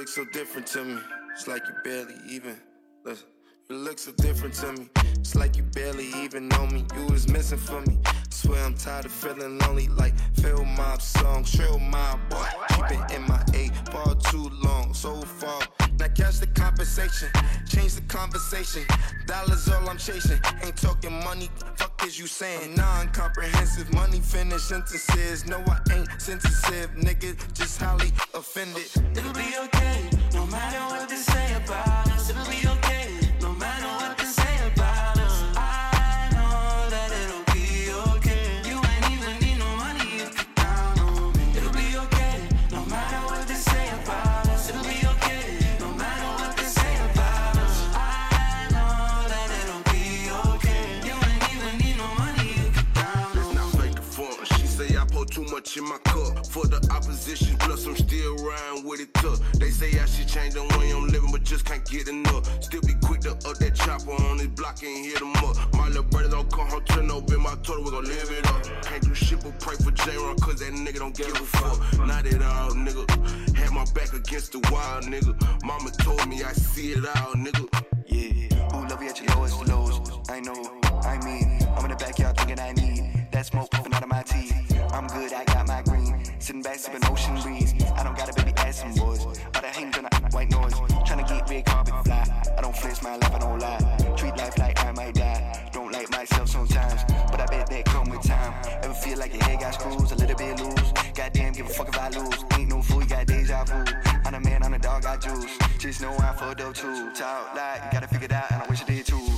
look so different to me. It's like you barely even. Listen. You look so different to me. It's like you barely even know me. You was missing for me. Swear I'm tired of feeling lonely. Like Phil Mob song, Trill Mob boy. Keep it in my A, far too long, so far. Now catch the compensation, change the conversation. Dollars all I'm chasing. Ain't talking money, fuck is you saying? Non-comprehensive, money finish sentences. No, I ain't sensitive, nigga, just highly offended. It'll be okay, no matter what they say about us. It'll be okay, no matter what they say about us. I know that it'll be okay. You ain't even need no money, you can count on me. It'll be okay, no matter what they say about us. It'll be okay, no matter what they say about us. I know that it'll be okay. You ain't even need no money, you can count on me. Not fake the form. She say I pour too much in my cup. For the opposition, plus I'm still riding with it tough. They say I should change the way I'm living, but just can't get enough. Still be quick to up that chopper on this block and hit them up. My little brother don't come home, turn up in my total, we gon' live it up. Can't do shit but pray for J-Ron, cause that nigga don't give a fuck. Not at all, nigga. Had my back against the wall, nigga. Mama told me I see it all, nigga. Yeah, who love you at your lowest of lows? I know, I mean, I'm in the backyard thinking I need that smoke puffing out of my teeth. I'm good, I got my green. Sitting back, sipping ocean breeze. I don't got a baby ass some boys. All the haters on the white noise. Tryna get red carpet fly. I don't flex my life, I don't lie. Treat life like I might die. Don't like myself sometimes, but I bet that come with time. Ever feel like your head got screws, a little bit loose? Goddamn, give a fuck if I lose. Ain't no fool, you got deja vu. I'm a man, I'm a dog, I juice. Just know I'm fucked up too. Talk like you gotta figure it out, and I wish I did too.